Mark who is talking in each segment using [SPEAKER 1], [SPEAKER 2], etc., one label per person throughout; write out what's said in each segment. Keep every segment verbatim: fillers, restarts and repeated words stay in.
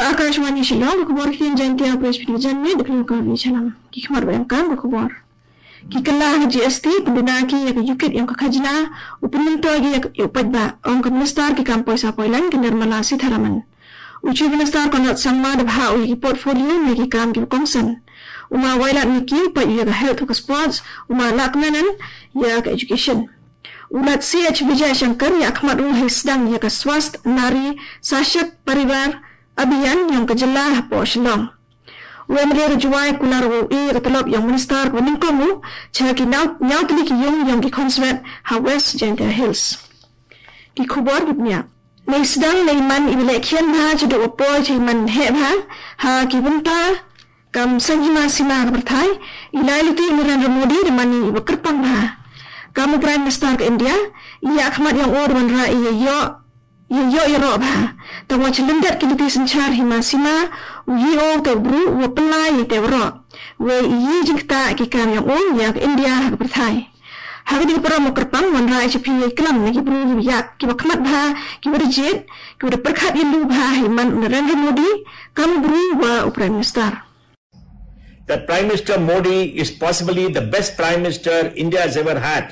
[SPEAKER 1] Akashwani Shillong kubor kin jantia press pijan me deklan ko ni chalam ki khmar bayang kan ko kubor ki kala G S T pendana ki ya yukit yang kakajna upunto gi ya upad ba on ko minister ki kampoy sa poilan ki Nirmala Sitharaman uchi minister ko not sangma da ha ki portfolio me ki kam ki kongsan uma waila ni ki pa ya health ko sports uma laknanan ya ka education ulat C H Vijay Shankar ya khmar ul hisdang ya ka swast nari sashak parivar Abiyan yang kejelah po Shillong. Wemri rejuai kunar ui ketelop yang minister kuning komu caki nyau nyau teli ki yung yang ki consulate ha West Gentle Hills. Ki kubor gipnya. Nei sedang nei man ibile kian ha cedo opo cai man he ha ha ki bunta kam sanjima sima berthai ilai luti Narendra Modi de mani bekerpang ha. Kamu Prime Minister ke India ia akhmat yang or man ra iya yo Yo yo ro ba tawa chelendar kiliti senchar himasima yo to bru wo pelai te ro we yi jikta ki kam yang on ya India ha berthai ha di pro mo kerpang wan rai chi pi klam ni ki bru ya ki bakmat ba ki berjit ki ber perkhat indu ba himan Narendra Modi kam bru wa Prime Minister.
[SPEAKER 2] That Prime Minister Modi is possibly the best Prime Minister India has ever had,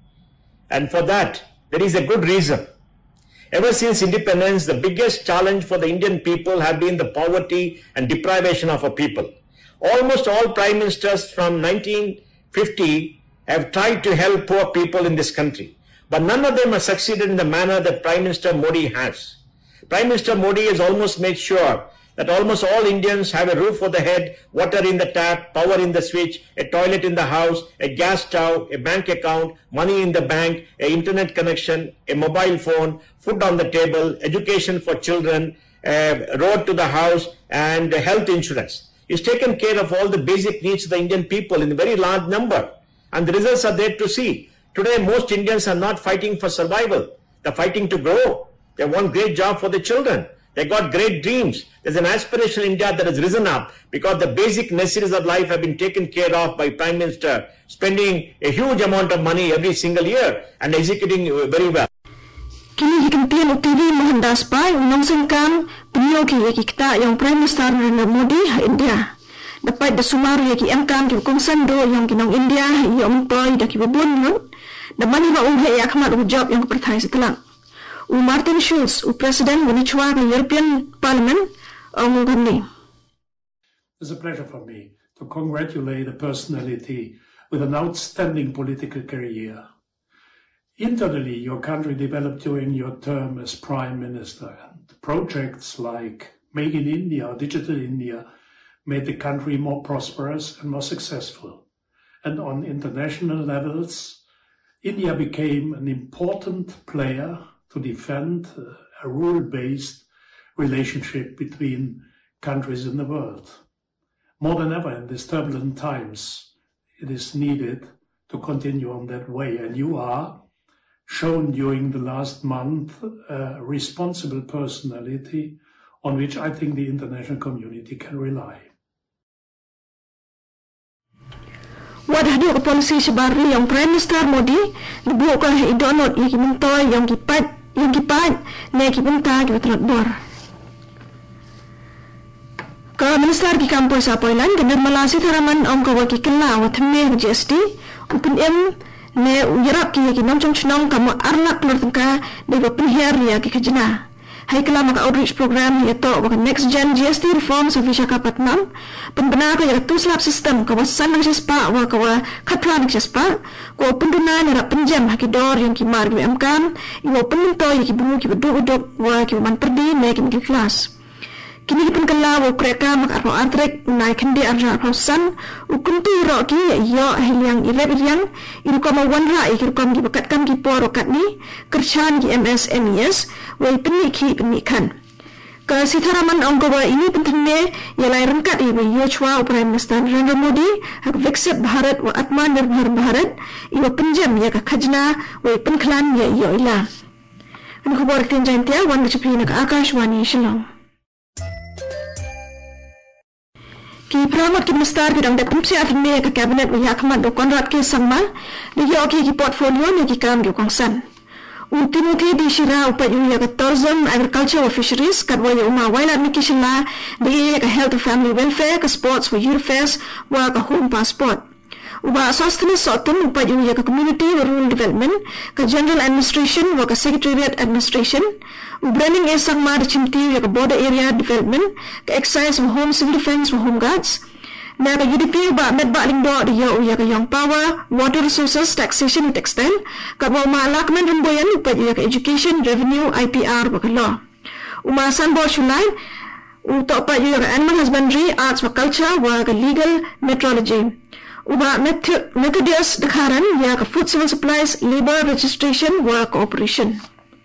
[SPEAKER 2] and for that there is a good reason. Ever since independence, the biggest challenge for the Indian people have been the poverty and deprivation of our people. Almost all prime ministers from nineteen fifty have tried to help poor people in this country, but none of them have succeeded in the manner that Prime Minister Modi has. Prime Minister Modi has almost made sure that almost all Indians have a roof over the head, water in the tap, power in the switch, a toilet in the house, a gas stove, a bank account, money in the bank, a internet connection, a mobile phone, food on the table, education for children, a road to the house, and health insurance. He's taken care of all the basic needs of the Indian people in a very large number, and the results are there to see. Today, most Indians are not fighting for survival. They're fighting to grow. They want great job for the children. They got great dreams. There's an aspirational India that has risen up because the basic necessities of life have been taken care of by Prime Minister, spending a huge amount of money every single year and executing very well.
[SPEAKER 1] Kini hikmatian U T V Mohandas Pai unang sangkam penyogi yaki kita yang Prime Minister Narendra Modi ha India. Dapat dasumaru yaki angkam ki kongsan do yang kinong India yang employ daki babun nun. Damani ba uhe yak mat job yang pertai setelah. U Martin Schulz, U President Wanichwa ng European Parliament, ang gani.
[SPEAKER 3] It's a pleasure for me to congratulate a personality with an outstanding political career. Internally, your country developed during your term as Prime Minister, and projects like Make in India or Digital India made the country more prosperous and more successful. And on international levels, India became an important player to defend a rule-based relationship between countries in the world. More than ever in these turbulent times, it is needed to continue on that way. And you are shown during the last month a responsible personality on which I think the international community can rely.
[SPEAKER 1] Wadah dia polisi sebaru yang Prime Minister Modi dibuatkan idonot yang kimentoy yang kipat yang kipat ne kibunta kipatrot bor. Ka Minister ki kampo sa Poilan Nirmala Sitharaman ang kawaki kala watme G S T upun em ne uyarap ki ki nom chong chnong kamu arlak lor tengka de penhiar ya ki kajna. Hai kala maka outreach program ya to wak next gen G S T reforms of Visakhapatnam penbenar ka ya tu slap system kawasan ng sispa wa kawa khatran ng sispa ko penduna nera penjam hakidor yang kimar ki amkam iwo penunto ki bungu ki bedu udok wa ki man perdi ne ki kelas kini ki penkala wa kreka mak arno antrek nai kendi arja pausan ukuntu ro ki yo hiliang irep yang iru kama wanra ikir kom ki bakat kam ki poro kat ni kerchan ki M S M E S wa penni ki penni kan ka Sitharaman ang gawa ini pentingnya ialah rengkat ibu Yochwa Prime Minister Narendra Modi hak Viksit Bharat wa Atma Nirbhar Bharat iwa penjam ya ka khajna wa penklan ya iyo ila an khabar tin jantia wan chpi nak Akashwani Shillong ki pramat ki minister ki dang da pumsi atme ka cabinet wa yakman do konrat ki samma de yo ki ki portfolio ne ki kam ki kongsan Ultimutely di shira upat yu ya tourism, agriculture or fisheries kat wa ya uma wailat miki shila di ya health and family welfare ka sports for youth affairs wa ka home passport. Uba sostene sotun upat yu ya community wa rural development ka general administration wa ka secretariat administration. Ubranding e sangma di chimti ya ka border area development ka excise wa home civil defense wa home guards. Na ka U D P ba med ba ling do di ya uya ka young power, water resources, taxation, textile, ka ba malakman remboyan upat ya ka education, revenue, I P R wa ka law. Umasan bo shulai uto pa ya ka animal husbandry, arts wa culture wa ka legal metrology. Uba Methodius Dakaran ya ka food civil supplies, labor registration wa cooperation.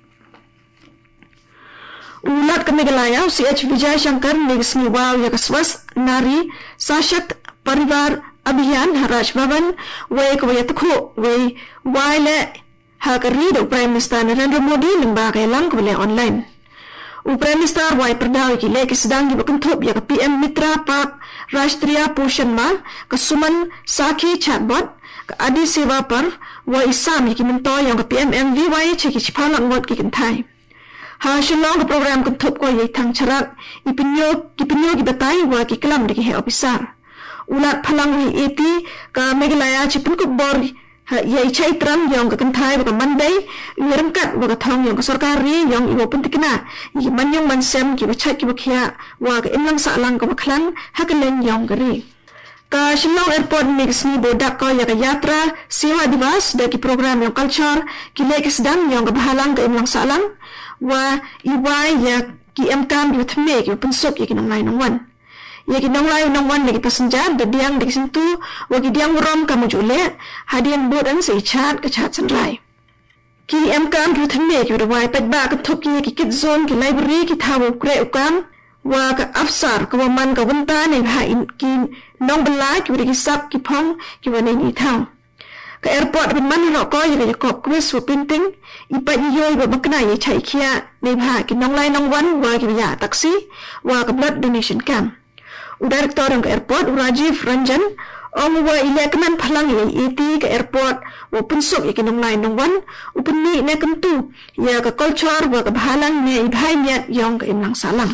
[SPEAKER 1] Ulat ka Meghalaya C H Vijay Shankar Negasni Wow ya ka Swast Nari Sashakt Parivar Abhiyan Haraj Bhavan Way ka wayatukho way waile ha ka read o Prime Minister Narendra Modi limba ka ilang ka online. U Prime Minister way perdaw ki le kisdang gi bakanthop ya ka P M Mitra Pak Rashtriya Poshan Ma ka Suman Sakhi Chatbot ka Adi Seva Parv wa isam ki minto yang ka P M M V Y cheki chipalang ngot ki kintai. Ha shilong ka program kan thop ko yai thang charak ipinyo kipinyo ki batai wa ki kalam de ki he officer ulat phalang hi eti ka Meghalaya chipun ko bor yai chai tram yong ka kanthai wa ka mandai iram kat wa ka thong yong ka sarkari yong iwo pun tikna i manyong mansem ki bachat ki bakhya wa ka inlang sa lang ka bakhlang hakaleng yong gari ka Shillong Airport Negasni bodak ko ya ka yatra sewa divas da ki program yong culture ki lekis dang yong ka bahalang ka inlang sa lang wa iwai ya ki emkam di thme ki pensop ya ki nang lai nang wan ya ki nang lai nang wan lagi passenger da diang di sintu wa ki diang rom ka mujule hadian bodan se chat ka chat sanrai ki emkam di thme ki da wai pat ba ka thop ki ki kid zone ki library ki thawo kre ukam wa ka afsar ka man ka wanta ne ha in ki nong bala ki ki sap ki phong ki wa nei ni thang ka airport bin man ro ko ya ka kop quiz wa printing ipa yoy ba makna ye chai khia nei bha ki nong lai nong wan wa ki ya taxi wa ka blood donation camp u director ng airport Rajiv Ranjan ong wa ilekman phalang ye eti ka airport wa punsok ye ki nong lai nong wan u punni ne kantu ya ka culture wa ka bhalang ne ibhai nyat yong ka imlang salang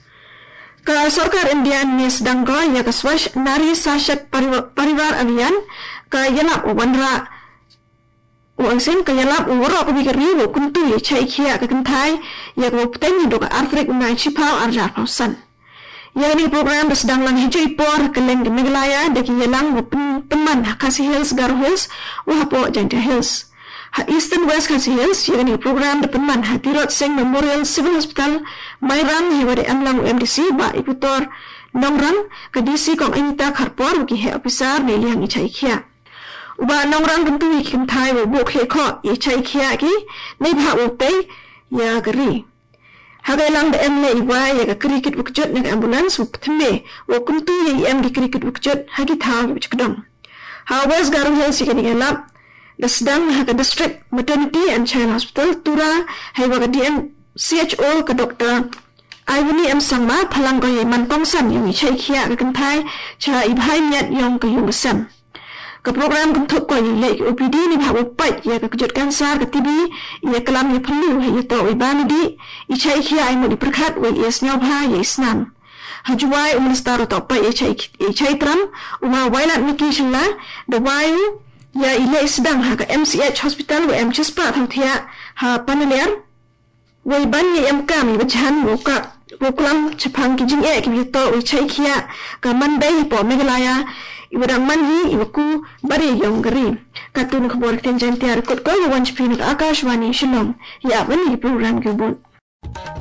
[SPEAKER 1] ka sarkar India ne sedang go ya ka Swash Nari Sashakt Parivar Abhiyan ka yala wanra uang sen ka yala wara ko bigari wo kuntu ye chai khia ka kanthai ya ko pten do ka arthrik unai chipau arjar pausan ya ni program sedang lang hijai por keleng di Meghalaya de ki yalang wo penman Khasi Hills Garo Hills wa po Janta Hills ha Eastern West Khasi Hills ya ni program de penman Hatirot Singh Memorial Civil Hospital Mairang hi wade anglang M D C ba iputor nongrang ka D C kong inta kharpor ki he officer ne liang i chai khia uba nongrang kan tu ki thai wo bo khe kho i chai khia ki nei bha wo te ya gari hagai lang de em le iwa ya ka cricket bukjot ne ambulance wo thme wo kun tu ye em di cricket bukjot hagi tha bi chkdam ha West Garo Hills ki ni lap the sedang ha ka district maternity and child hospital tura hai wa ka D M C H O ka doctor Ivani M Sangma phalang ko ye man tong san yung chai khia ka kan thai cha i bhai nyat yong ka yung sam ka program kan thop ko ye le O P D ni bha wo pat ye ka jot cancer ka T B ye kalam ye phlu he ye to i ban di i chai khia ai mo di prakhat we yes nyaw bha ye snam hajuai um star to pa ye chai ye chai tram uma wailat miki la the wayu ya ile sedang ha ka M C H hospital we M Chispa thang thia ha panaler we ban ye em kam ye bchan wo ka wo klam chapang ki jing e ki to we chai khia ka mandai po Meghalaya iwadang manhi iwaku bari yong gari katun khobor ten jantiar kot ko wan chpin Akashwani Shillong ya bani program ke bon